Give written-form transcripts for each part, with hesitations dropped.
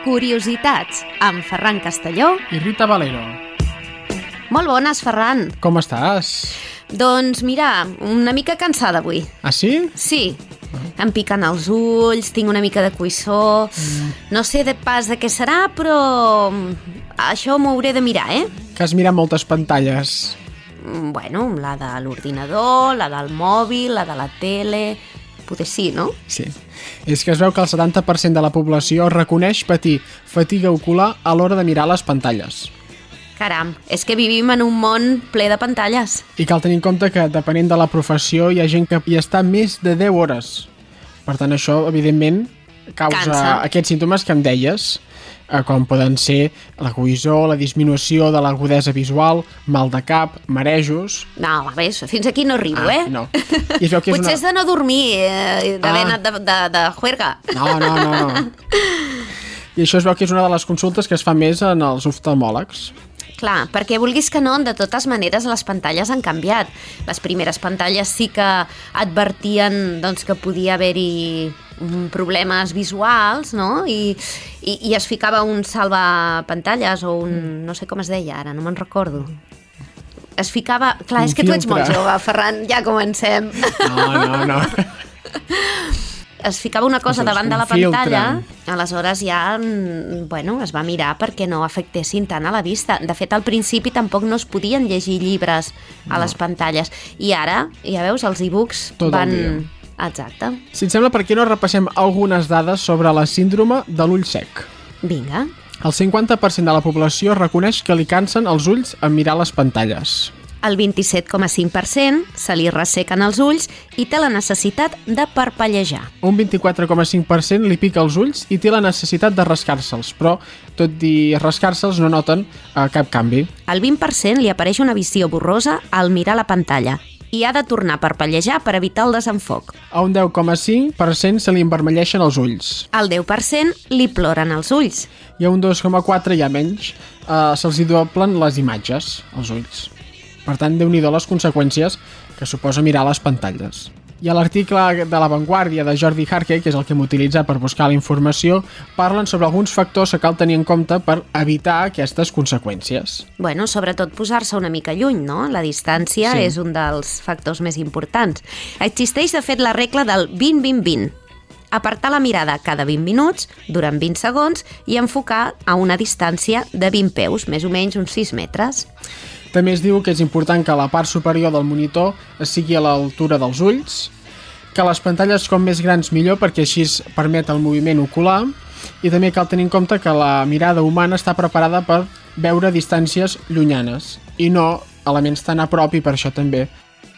Curiositats amb Ferran Castelló i Rita Valero. Molt bones, Ferran. Com estàs? Doncs mira, una mica cansada avui. Ah, sí? Sí, em piquen els ulls, tinc una mica de coïssor. No sé de pas de què serà, però això m'ho hauré de mirar, Que has mirat moltes pantalles. Bueno, la de l'ordinador, la del mòbil, la de la tele... Potser sí, no? Sí. És que es veu que el 70% de la població reconeix patir fatiga ocular a l'hora de mirar les pantalles. Caram, és que vivim en un món ple de pantalles. I cal tenir en compte que, depenent de la professió, hi ha gent que hi està més de 10 hores. Per tant, això, evidentment, causa Cansa. aquests símptomes que em deies, com poden ser la coïssor, la disminució de l'agudesa visual, mal de cap, marejos... No, a veure, fins aquí no arribo, No. I es veu que és Potser és de no dormir, d'haver anat de juerga. No. I això es veu que és una de les consultes que es fa més en els oftalmòlegs. Clar, perquè vulguis que no, de totes maneres les pantalles han canviat. Les primeres pantalles sí que advertien doncs, que podia haver-hi problemes visuals, no? I es ficava un salvapantalles o un... no sé com es deia ara, no me'n recordo. Es ficava... Clar, és que tu ets molt jove, Ferran, ja comencem. No. Es ficava una cosa davant de la pantalla, aleshores ja, bueno, es va mirar perquè no afectessin tant a la vista. De fet, al principi tampoc no es podien llegir llibres a les pantalles. I ara, ja veus, els e-books van... Exacte. Si et sembla, per què no repassem algunes dades sobre la síndrome de l'ull sec? Vinga. El 50% de la població reconeix que li cansen els ulls en mirar les pantalles. El 27,5% se li ressequen els ulls i té la necessitat de parpellejar. Un 24,5% li pica els ulls i té la necessitat de rascar-se'ls, però, tot i rascar-se'ls, no noten cap canvi. Al 20% li apareix una visió borrosa al mirar la pantalla i ha de tornar a parpellejar per evitar el desenfoc. A un 10,5% se li envermelleixen els ulls. Al 10% li ploren els ulls. I a un 2,4%, ja menys, se'ls hi doblen les imatges, els ulls. Per tant, déu-n'hi-do les conseqüències que suposa mirar les pantalles. I a l'article de La Vanguardia de Jordi Harkey, que és el que hem utilitzat per buscar la informació, parlen sobre alguns factors que cal tenir en compte per evitar aquestes conseqüències. Bueno, sobretot posar-se una mica lluny, no? La distància és un dels factors més importants. Existeix, de fet, la regla del 20-20-20. Apartar la mirada cada 20 minuts, durant 20 segons, i enfocar a una distància de 20 peus, més o menys uns 6 metres. També es diu que és important que la part superior del monitor sigui a l'altura dels ulls, que les pantalles com més grans millor perquè així es permet el moviment ocular, i també cal tenir en compte que la mirada humana està preparada per veure distàncies llunyanes i no elements tan a prop, i per això també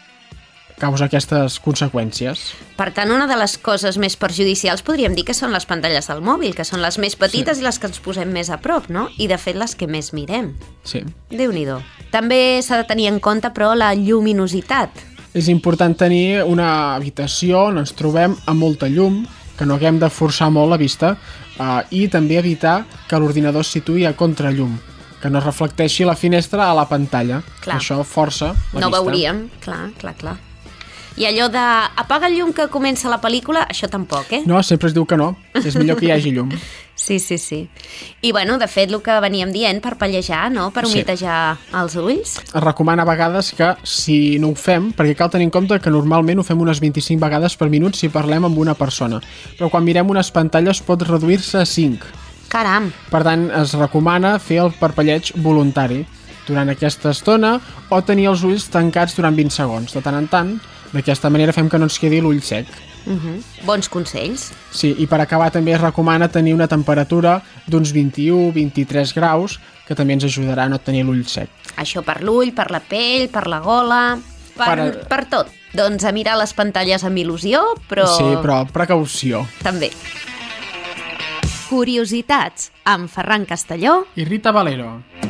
causa aquestes conseqüències. Per tant, una de les coses més perjudicials podríem dir que són les pantalles del mòbil, que són les més petites i les que ens posem més a prop, no? I de fet les que més mirem. Sí. Déu-n'hi-do. També s'ha de tenir en compte, però, la lluminositat. És important tenir una habitació on ens trobem amb molta llum, que no haguem de forçar molt la vista, i també evitar que l'ordinador es situï a contrallum, que no reflecteixi la finestra a la pantalla. Clar. Això força la vista. No veuríem, clar. I allò de apaga el llum que comença la pel·lícula, això tampoc, No, sempre es diu que no. És millor que hi hagi llum. Sí. I, bueno, de fet, el que veníem dient, parpellejar, no?, per humitejar els ulls. Es recomana a vegades que, si no ho fem, perquè cal tenir en compte que normalment ho fem unes 25 vegades per minut si parlem amb una persona, però quan mirem unes pantalles pot reduir-se a 5. Caram! Per tant, es recomana fer el parpelleig voluntari durant aquesta estona o tenir els ulls tancats durant 20 segons. De tant en tant, d'aquesta manera fem que no ens quedi l'ull sec. Bons consells. Sí, i per acabar també es recomana tenir una temperatura d'uns 21-23 graus, que també ens ajudarà a no tenir l'ull sec. Això per l'ull, per la pell, per la gola, per tot. Doncs a mirar les pantalles amb il·lusió, però... Sí, però precaució. També. Curiositats amb Ferran Castelló i Rita Valero.